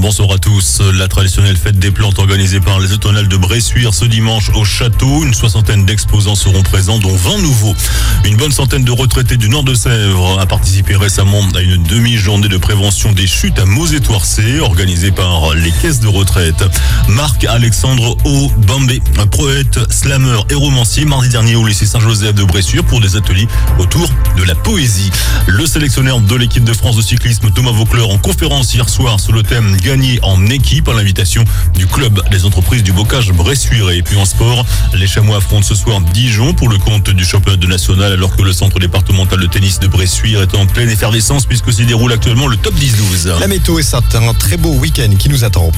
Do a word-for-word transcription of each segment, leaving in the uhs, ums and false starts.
Bonsoir à tous. La traditionnelle fête des plantes organisée par les automnales de Bressuire ce dimanche au château. Une soixantaine d'exposants seront présents, dont vingt nouveaux. Une bonne centaine de retraités du nord de Sèvres a participé récemment à une demi-journée de prévention des chutes à Mauzé-Toircé, organisée par les caisses de retraite. Marc-Alexandre Aubambé, poète, slameur et romancier, mardi dernier au lycée Saint-Joseph de Bressuire pour des ateliers autour de la poésie. Le sélectionneur de l'équipe de France de cyclisme, Thomas Vaucleur, en conférence hier soir sur le thème « Gagner en équipe » à l'invitation du club des entreprises du bocage Bressuire. Et puis en sport, les Chamois affrontent ce soir Dijon pour le compte du championnat de national, alors que le centre départemental de tennis de Bressuire est en pleine effervescence puisque s'y déroule actuellement le top dix douze. La météo est certain, un très beau week-end qui nous attend.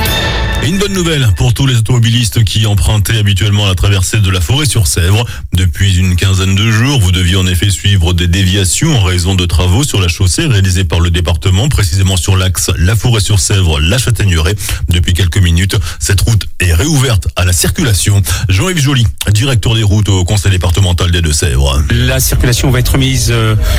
Et une bonne nouvelle pour tous les automobilistes qui empruntaient habituellement la traversée de la Forêt-sur-Sèvre. Depuis une quinzaine de jours, vous deviez en effet suivre des déviations en raison de travaux sur la chaussée réalisés par le département, précisément sur l'axe La Forêt-sur-Sèvre-La Châtaigneraie. Depuis quelques minutes, cette route est réouverte à la circulation. Jean-Yves Joly, directeur des routes au conseil départemental des Deux-Sèvres. La circulation va être mise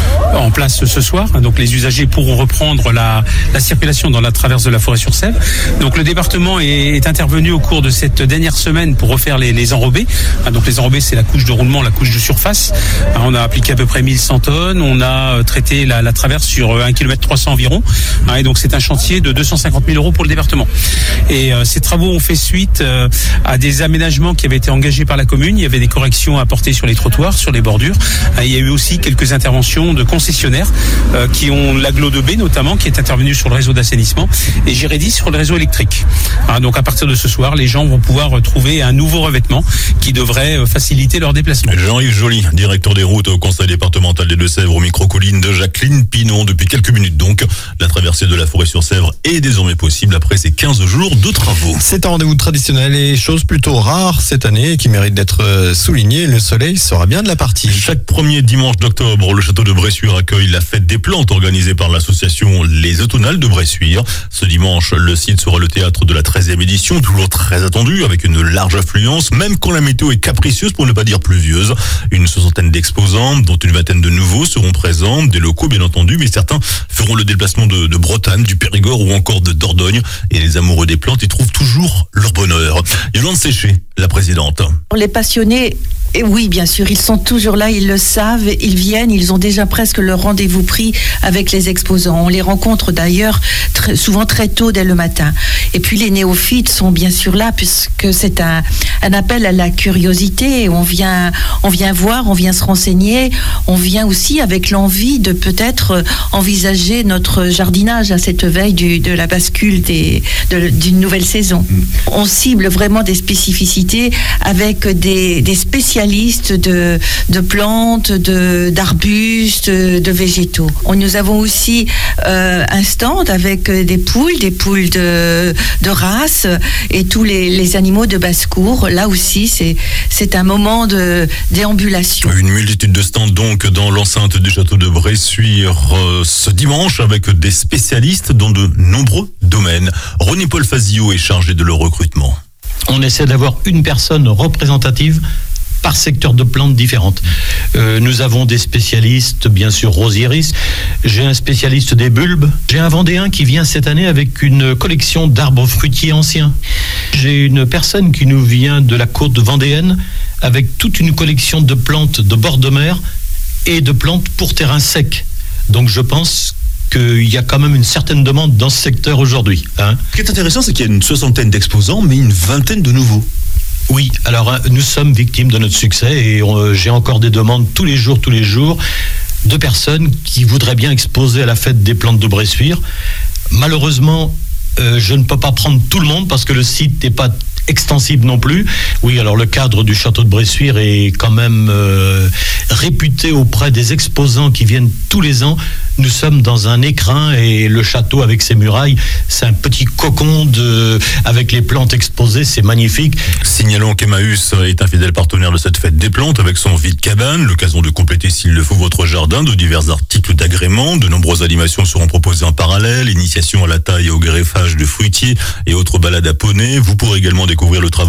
en place ce soir. Donc les usagers pourront reprendre la, la circulation dans la traverse de la Forêt-sur-Sèvre. Donc le département est est intervenu au cours de cette dernière semaine pour refaire les, les enrobés. Donc les enrobés, c'est la couche de roulement, la couche de surface. On a appliqué à peu près mille cent tonnes. On a traité la, la traverse sur un kilomètre trois cents environ. Et donc c'est un chantier de deux cent cinquante mille euros pour le département. Et euh, ces travaux ont fait suite euh, à des aménagements qui avaient été engagés par la commune. Il y avait des corrections à apporter sur les trottoirs, sur les bordures. Il y a eu aussi quelques interventions de concessionnaires euh, qui ont l'Aglo deux B notamment, qui est intervenu sur le réseau d'assainissement, et Gérédis sur le réseau électrique. Hein, donc à partir de ce soir, les gens vont pouvoir trouver un nouveau revêtement qui devrait faciliter leur déplacement. Jean-Yves Joly, directeur des routes au conseil départemental des Deux-Sèvres, au micro-colline de Jacqueline Pinon. Depuis quelques minutes donc, la traversée de la Forêt-sur-Sèvre est désormais possible après ces quinze jours de travaux. C'est un rendez-vous traditionnel et chose plutôt rare cette année qui mérite d'être souligné. Le soleil sera bien de la partie. Chaque premier dimanche d'octobre, le château de Bressuire accueille la fête des plantes organisée par l'association Les Automnales de Bressuire. Ce dimanche, le site sera le théâtre de la treizième édition, toujours très attendue, avec une large affluence, même quand la météo est capricieuse pour ne pas dire pluvieuse. Une soixantaine d'exposants, dont une vingtaine de nouveaux, seront présents, des locaux bien entendu, mais certains feront le déplacement de, de Bretagne, du Périgord ou encore de Dordogne. Et les amoureux des plantes y trouvent toujours leur bonheur. Yolande Séché, la présidente. Les passionnés, et oui, bien sûr, ils sont toujours là, ils le savent, ils viennent, ils ont déjà presque leur rendez-vous pris avec les exposants. On les rencontre d'ailleurs très, souvent très tôt dès le matin. Et puis les néophytes sont bien sûr là puisque c'est un, un appel à la curiosité. On vient, on vient voir, on vient se renseigner, on vient aussi avec l'envie de peut-être envisager notre jardinage à cette veille du, de la bascule des, de, d'une nouvelle saison. On cible vraiment des spécificités avec des, des spécialistes de, de plantes, de, d'arbustes, de végétaux. Nous avons aussi euh, un stand avec des poules, des poules de, de race et tous les, les animaux de basse-cour. Là aussi, c'est, c'est un moment de déambulation. Une multitude de stands donc dans l'enceinte du château de Bressuire euh, ce dimanche avec des spécialistes dans de nombreux domaines. René-Paul Fazio est chargé de leur recrutement. On essaie d'avoir une personne représentative par secteur de plantes différentes. Euh, nous avons des spécialistes, bien sûr, rosieris. J'ai un spécialiste des bulbes. J'ai un Vendéen qui vient cette année avec une collection d'arbres fruitiers anciens. J'ai une personne qui nous vient de la côte vendéenne avec toute une collection de plantes de bord de mer et de plantes pour terrain sec. Donc je pense qu'il y a quand même une certaine demande dans ce secteur aujourd'hui. Hein. Ce qui est intéressant, c'est qu'il y a une soixantaine d'exposants, mais une vingtaine de nouveaux. Oui, alors nous sommes victimes de notre succès et euh, j'ai encore des demandes tous les jours, tous les jours, de personnes qui voudraient bien exposer à la fête des plantes de Bressuire. Malheureusement, euh, je ne peux pas prendre tout le monde parce que le site n'est pas extensible non plus. Oui, alors le cadre du château de Bressuire est quand même euh, réputé auprès des exposants qui viennent tous les ans. Nous sommes dans un écrin et le château avec ses murailles, c'est un petit cocon de, avec les plantes exposées, c'est magnifique. Signalons qu'Emmaüs est un fidèle partenaire de cette fête des plantes avec son vide-cabane, l'occasion de compléter s'il le faut votre jardin de divers articles d'agrément. De nombreuses animations seront proposées en parallèle, initiation à la taille et au greffage de fruitiers et autres balades à poney. Vous pourrez également découvrir le travail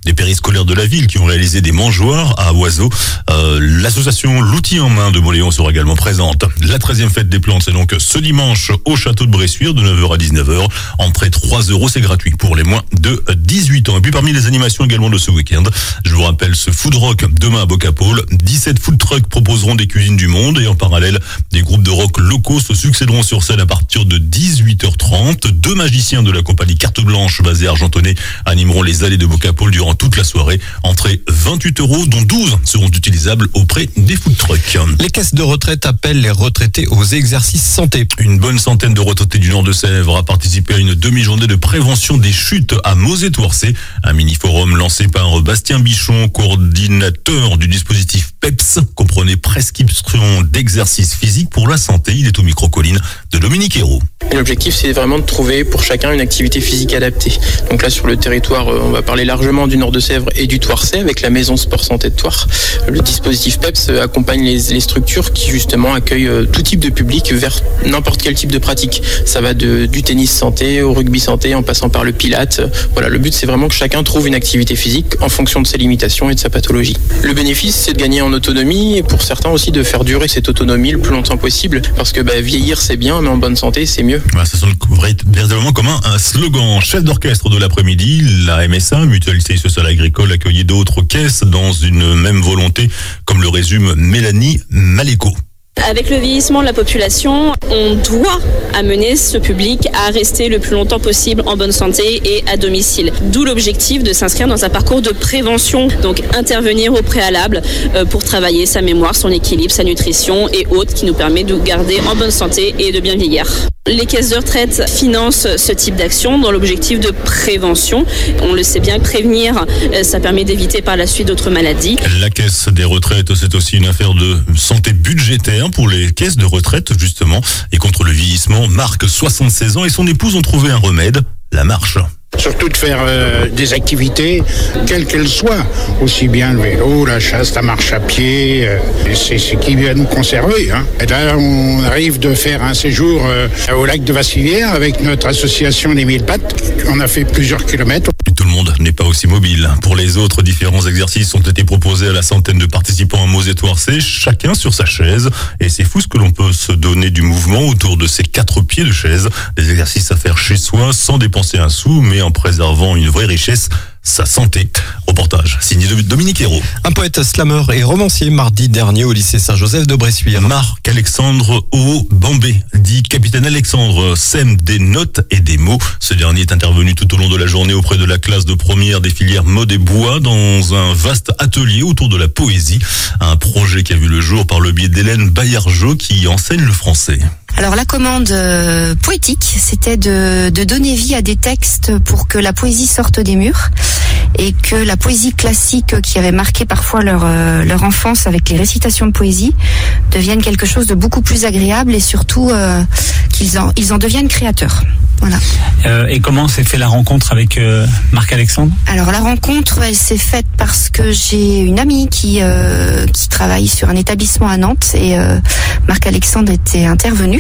des périscolaires de la ville qui ont réalisé des mangeoires à oiseaux. Euh, l'association L'Outil en main de Moléon sera également présente. La treizième fête des plantes, c'est donc ce dimanche au château de Bressuire de neuf heures à dix-neuf heures. Entrée trois euros, c'est gratuit pour les moins de dix-huit ans. Et puis parmi les animations également de ce week-end, je vous rappelle ce food rock demain à Bocapôle. dix-sept food trucks proposeront des cuisines du monde et en parallèle, des groupes de rock locaux se succéderont sur scène à partir de dix-huit heures trente. Deux magiciens de la compagnie Carte Blanche basée à Argentonnay animeront les allées de Bocapôle durant toute la soirée. Entrée vingt-huit euros, dont douze seront utilisables auprès des food trucks. Les caisses de retraite appellent les retraités aux exercices santé. Une bonne centaine de retraités du Nord de Sèvres a participé à une demi-journée de prévention des chutes à Mozet-Touarcé. Un mini-forum lancé par Bastien Bichon, coordinateur du dispositif P E P S, comprenait prescription d'exercices physiques pour la santé. Il est au micro-colline de Dominique Hérault. Et l'objectif, c'est vraiment de trouver pour chacun une activité physique adaptée. Donc là, sur le territoire, on va parler largement du Nord de Sèvres et du Touarçais avec la maison Sport Santé de Thouars. Le dispositif P E P S accompagne les, les structures qui justement accueillent tout type de public vers n'importe quel type de pratique. Ça va de, du tennis santé au rugby santé en passant par le pilate. Voilà, le but, c'est vraiment que chacun trouve une activité physique en fonction de ses limitations et de sa pathologie. Le bénéfice, c'est de gagner en autonomie et pour certains aussi de faire durer cette autonomie le plus longtemps possible parce que bah, vieillir, c'est bien, mais en bonne santé, c'est mieux. Voilà, ça sonne véritablement comme un, un slogan. Chef d'orchestre de l'après-midi, la M S A, Mutualité Sociale Agricole, accueillait d'autres caisses dans une même volonté, comme le résume Mélanie Maléco. Avec le vieillissement de la population, on doit amener ce public à rester le plus longtemps possible en bonne santé et à domicile. D'où l'objectif de s'inscrire dans un parcours de prévention, donc intervenir au préalable pour travailler sa mémoire, son équilibre, sa nutrition et autres qui nous permet de garder en bonne santé et de bien vieillir. Les caisses de retraite financent ce type d'action dans l'objectif de prévention. On le sait bien, prévenir, ça permet d'éviter par la suite d'autres maladies. La caisse des retraites, c'est aussi une affaire de santé budgétaire pour les caisses de retraite, justement. Et contre le vieillissement, Marc, soixante-seize ans, et son épouse ont trouvé un remède, la marche. Surtout de faire euh, des activités, quelles qu'elles soient, aussi bien le vélo, la chasse, la marche à pied, euh, c'est ce qui va nous conserver. Hein. Et là, on arrive de faire un séjour euh, au lac de Vassilière avec notre association Les Mille Pattes. On a fait plusieurs kilomètres. Tout le monde n'est pas aussi mobile. Pour les autres, différents exercices ont été proposés à la centaine de participants à Mozet-Touarçay, chacun sur sa chaise. Et c'est fou ce que l'on peut se donner du mouvement autour de ces quatre pieds de chaise. Des exercices à faire chez soi sans dépenser un sou, mais en préservant une vraie richesse, sa santé. Reportage signé Dominique Hérault. Un poète slameur et romancier mardi dernier au lycée Saint-Joseph de Bressuire. Marc-Alexandre O-Bambé, dit Capitaine Alexandre, sème des notes et des mots. Ce dernier est intervenu tout au long de la journée auprès de la classe de première des filières mode et bois dans un vaste atelier autour de la poésie. Un projet qui a vu le jour par le biais d'Hélène Bayargeau qui enseigne le français. Alors la commande euh, poétique, c'était de, de donner vie à des textes pour que la poésie sorte des murs et que la poésie classique qui avait marqué parfois leur, euh, leur enfance avec les récitations de poésie devienne quelque chose de beaucoup plus agréable et surtout euh, qu'ils en, ils en deviennent créateurs. Voilà. Euh, et comment s'est fait la rencontre avec euh, Marc-Alexandre ? Alors la rencontre, elle s'est faite parce que j'ai une amie qui euh, qui travaille sur un établissement à Nantes et euh, Marc-Alexandre était intervenu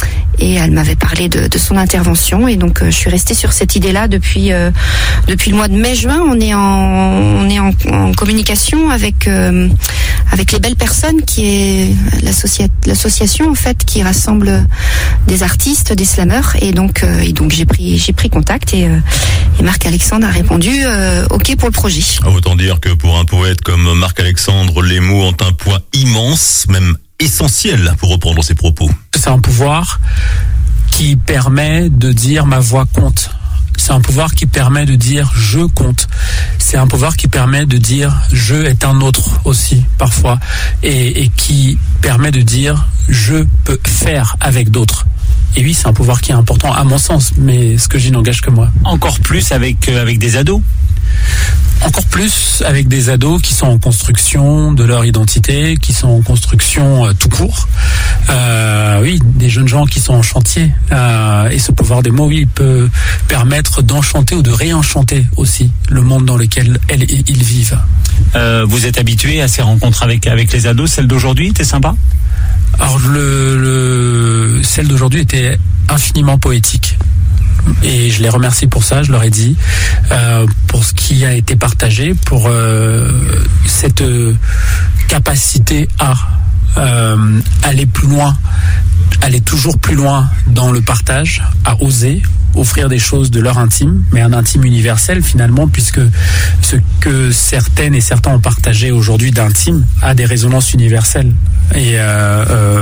et elle m'avait parlé de, de son intervention et donc euh, je suis restée sur cette idée-là depuis euh, depuis le mois de mai-juin. On est en on est en, en communication avec euh, avec les Belles Personnes qui est l'associa- l'association en fait qui rassemble des artistes, des slameurs et donc euh, et donc j'ai pris j'ai pris contact et, euh, et Marc-Alexandre a répondu euh, OK pour le projet. Autant dire que pour un poète comme Marc-Alexandre, les mots ont un poids immense, même essentiel pour reprendre ses propos. C'est un pouvoir qui permet de dire ma voix compte. C'est un pouvoir qui permet de dire je compte. C'est un pouvoir qui permet de dire je est un autre aussi parfois et, et qui permet de dire je peux faire avec d'autres. Et oui, c'est un pouvoir qui est important à mon sens, mais ce que j'y n'engage que moi. Encore plus avec, euh, avec des ados. Encore plus avec des ados qui sont en construction de leur identité, qui sont en construction euh, tout court. Euh, oui, des jeunes gens qui sont en chantier. Euh, et ce pouvoir des mots, oui, il peut permettre d'enchanter ou de réenchanter aussi le monde dans lequel elles, ils vivent. Euh, vous êtes habitué à ces rencontres avec, avec les ados. Celle d'aujourd'hui était sympa ? Alors, le, le, celle d'aujourd'hui était infiniment poétique. et je les remercie pour ça. Je leur ai dit euh, pour ce qui a été partagé, pour euh, cette euh, capacité à euh, aller plus loin, aller toujours plus loin dans le partage, à oser offrir des choses de leur intime, mais un intime universel finalement, puisque ce que certaines et certains ont partagé aujourd'hui d'intime a des résonances universelles. Et euh, euh,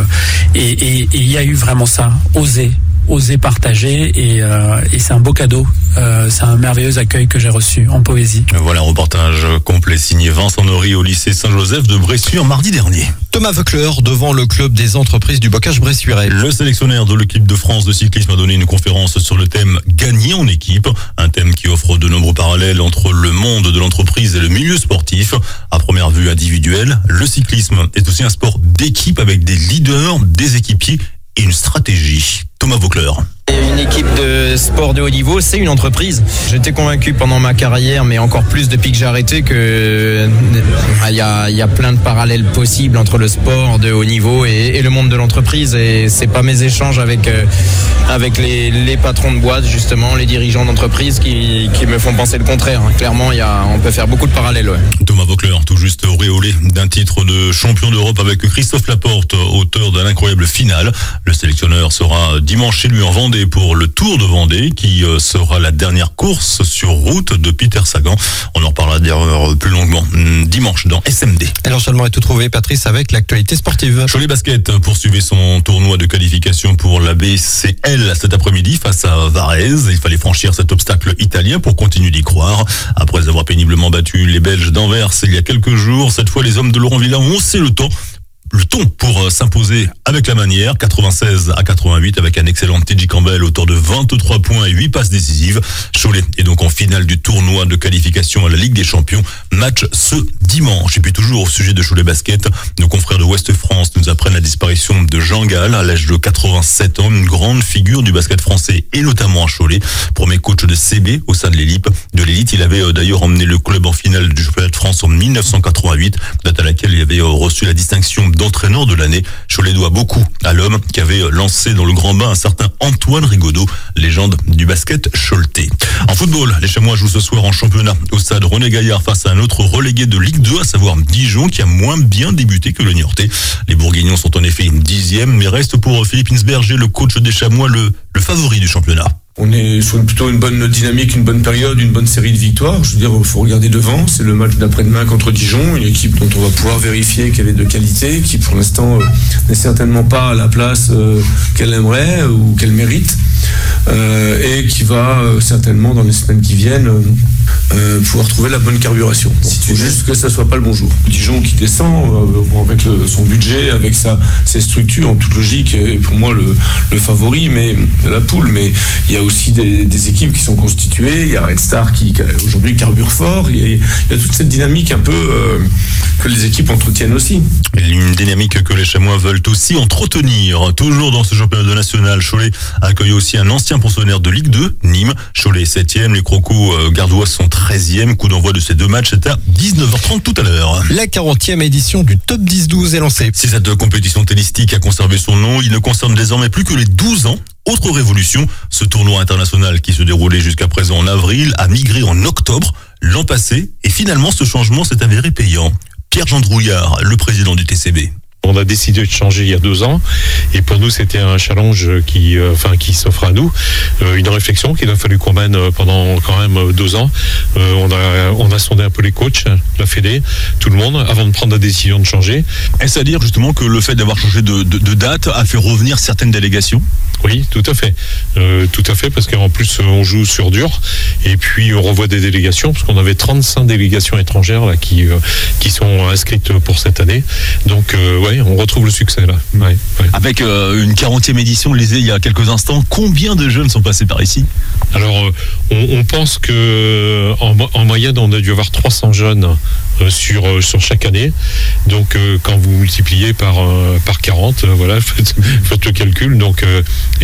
et il y a eu vraiment ça, oser. oser partager et, euh, et c'est un beau cadeau, euh, c'est un merveilleux accueil que j'ai reçu en poésie. Voilà un reportage complet signé Vincent Nory au lycée Saint-Joseph de Bressuire mardi dernier. Thomas Voeckler devant le club des entreprises du bocage bressuirais. Le sélectionnaire de l'équipe de France de cyclisme a donné une conférence sur le thème gagner en équipe, un thème qui offre de nombreux parallèles entre le monde de l'entreprise et le milieu sportif. À première vue individuelle, le cyclisme est aussi un sport d'équipe avec des leaders, des équipiers et une stratégie. Thomas Voeckler. Une équipe de sport de haut niveau, c'est une entreprise. J'étais convaincu pendant ma carrière, mais encore plus depuis que j'ai arrêté, que il y a, y a plein de parallèles possibles entre le sport de haut niveau et, et le monde de l'entreprise. Et c'est pas mes échanges avec euh, avec les, les patrons de boîte, justement, les dirigeants d'entreprise, qui, qui me font penser le contraire. Clairement, il y a, on peut faire beaucoup de parallèles. Ouais. Thomas Voeckler, tout juste auréolé d'un titre de champion d'Europe avec Christophe Laporte, auteur d'un incroyable final. Le sélectionneur sera dimanche chez lui en Vendée pour le Tour de Vendée, qui sera la dernière course sur route de Peter Sagan. On en reparlera d'ailleurs plus longuement dimanche dans S M D. Et l'enchaînement est tout trouvé, Patrice, avec l'actualité sportive. Cholet Basket poursuivait son tournoi de qualification pour la B C L cet après-midi face à Varèse. Il fallait franchir cet obstacle italien pour continuer d'y croire. Après avoir péniblement battu les Belges d'Anvers il y a quelques jours, cette fois les hommes de Laurent Villa ont haussé le temps. Le ton pour s'imposer avec la manière, quatre-vingt-seize à quatre-vingt-huit, avec un excellent T J Campbell, auteur de vingt-trois points et huit passes décisives. Cholet est donc en finale du tournoi de qualification à la Ligue des Champions. Match ce dimanche. Et puis toujours au sujet de Cholet Basket, nos confrères de Ouest France nous apprennent la disparition de Jean Gall à l'âge de quatre-vingt-sept ans, une grande figure du basket français et notamment à Cholet. Premier coach de C B au sein de l'élite. De l'élite, il avait d'ailleurs emmené le club en finale du championnat de France en mille neuf cent quatre-vingt-huit, date à laquelle il avait reçu la distinction d'entraîneur de l'année. Cholet doit beaucoup à l'homme qui avait lancé dans le grand bain un certain Antoine Rigaudot, légende du basket choletais. En football, les Chamois jouent ce soir en championnat au stade René Gaillard face à un autre relégué de Ligue deux, à savoir Dijon, qui a moins bien débuté que le Niortais. Les Bourguignons sont en effet dixième, mais reste pour Philippe Insberger, le coach des Chamois, le, le favori du championnat. On est sur une, plutôt une bonne dynamique, une bonne période, une bonne série de victoires. Je veux dire, il faut regarder devant. C'est le match d'après-demain contre Dijon, une équipe dont on va pouvoir vérifier qu'elle est de qualité, qui pour l'instant euh, n'est certainement pas à la place euh, qu'elle aimerait euh, ou qu'elle mérite, euh, et qui va euh, certainement dans les semaines qui viennent euh, euh, pouvoir trouver la bonne carburation. Donc, il faut juste que ça soit pas le bon jour. Dijon qui descend euh, avec le, son budget, avec sa, ses structures, en toute logique, est pour moi le, le favori, mais la poule. Mais il y a aussi des, des équipes qui sont constituées. Il y a Red Star qui aujourd'hui carbure fort. Il y a, il y a toute cette dynamique un peu euh, que les équipes entretiennent aussi. Une dynamique que les Chamois veulent aussi entretenir. Toujours dans ce championnat national, Cholet accueille aussi un ancien pensionnaire de Ligue deux, Nîmes. Cholet est septième, les Crocos gardois sont treizième. Coup d'envoi de ces deux matchs, c'est à dix-neuf heures trente tout à l'heure. La quarantième édition du Top dix douze est lancée. Si cette compétition tennistique a conservé son nom, il ne concerne désormais plus que les douze ans. Autre révolution, ce tournoi international qui se déroulait jusqu'à présent en avril a migré en octobre l'an passé et finalement ce changement s'est avéré payant. Pierre-Jean Drouillard, le président du T C B. On a décidé de changer il y a deux ans et pour nous c'était un challenge qui, euh, enfin, qui s'offre à nous, euh, une réflexion qu'il a fallu qu'on mène pendant quand même deux ans. Euh, on a on a sondé un peu les coachs, la fédé, tout le monde avant de prendre la décision de changer. Est-ce à dire justement que le fait d'avoir changé de, de, de date a fait revenir certaines délégations ? Oui, tout à fait, euh, tout à fait, parce qu'en plus on joue sur dur et puis on revoit des délégations parce qu'on avait trente-cinq délégations étrangères là qui euh, qui sont inscrites pour cette année. Donc euh, ouais. On retrouve le succès là. Ouais, ouais. Avec euh, une quarantième édition, on le disait il y a quelques instants, combien de jeunes sont passés par ici ? Alors, euh, on, on pense que en, en moyenne, on a dû avoir trois cents jeunes euh, sur euh, sur chaque année. Donc euh, quand vous multipliez par euh, par quarante, euh, voilà, faites, faites le calcul. Donc euh,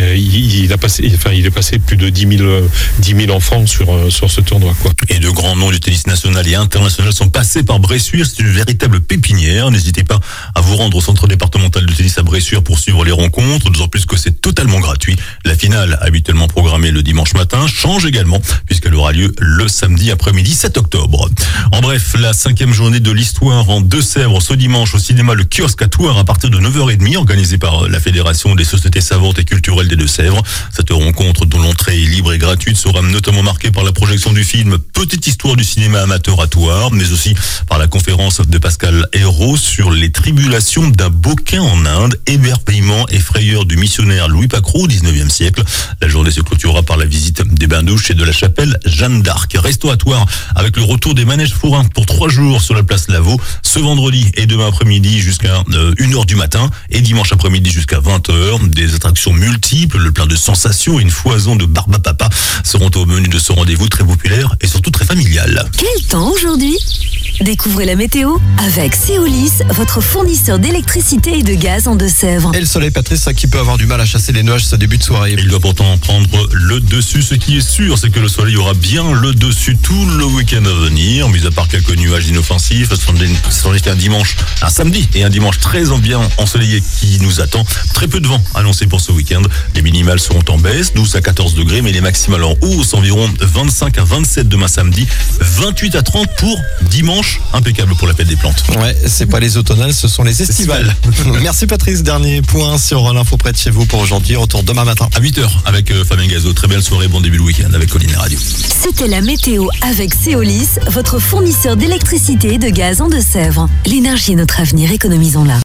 il, il a passé, enfin il est passé plus de dix mille enfants sur euh, sur ce tournoi, quoi. Et de grands noms du tennis national et international sont passés par Bressuire. C'est une véritable pépinière. N'hésitez pas à vous rendre au centre départemental de tennis à Bressuire pour suivre les rencontres, d'autant plus que c'est totalement gratuit. La finale, habituellement programmée le dimanche matin, change également puisqu'elle aura lieu le samedi après-midi sept octobre. En bref, la cinquième journée de l'histoire en Deux-Sèvres ce dimanche au cinéma Le Kiosque à Thouars à partir de neuf heures trente, organisée par la Fédération des sociétés savantes et culturelles des Deux-Sèvres. Cette rencontre, dont l'entrée est libre et gratuite, sera notamment marquée par la projection du film Petite histoire du cinéma amateur à Thouars, mais aussi par la conférence de Pascal Hérault sur les tribulations d'un Boquin en Inde, émerveillement et frayeur du missionnaire Louis Pacrot au dix-neuvième siècle. La journée se clôturera par la visite des bains-douches et de la chapelle Jeanne d'Arc. Restons à Thouars avec le retour des manèges forains pour trois jours sur la place Lavaux, ce vendredi et demain après-midi jusqu'à euh, une heure du matin et dimanche après-midi jusqu'à vingt heures. Des attractions multiples, le plein de sensations et une foison de barbe à papa seront au menu de ce rendez-vous très populaire et surtout très familial. Quel temps aujourd'hui ? Découvrez la météo avec Céolis, votre fournisseur d'électricité et de gaz en Deux-Sèvres. Et le soleil, Patrice, qui peut avoir du mal à chasser les nuages ce début de soirée. Il doit pourtant prendre le dessus. Ce qui est sûr, c'est que le soleil aura bien le dessus tout le week-end à venir, mis à part quelques nuages inoffensifs. Ce sera un dimanche, un samedi et un dimanche très bien ensoleillé qui nous attend. Très peu de vent annoncé pour ce week-end. Les minimales seront en baisse, douze à quatorze degrés, mais les maximales en hausse, environ vingt-cinq à vingt-sept demain samedi, vingt-huit à trente pour dimanche. Impeccable pour la fête des plantes. Ouais, c'est pas les automnales, ce sont les estivales. Merci Patrice, dernier point sur l'info près de chez vous pour aujourd'hui. Retour demain matin à huit heures avec euh, Fabien Gazo. Très belle soirée, bon début de week-end avec Colline Radio. C'était la météo avec Céolis, votre fournisseur d'électricité et de gaz en Deux-Sèvres. L'énergie est notre avenir, économisons-la.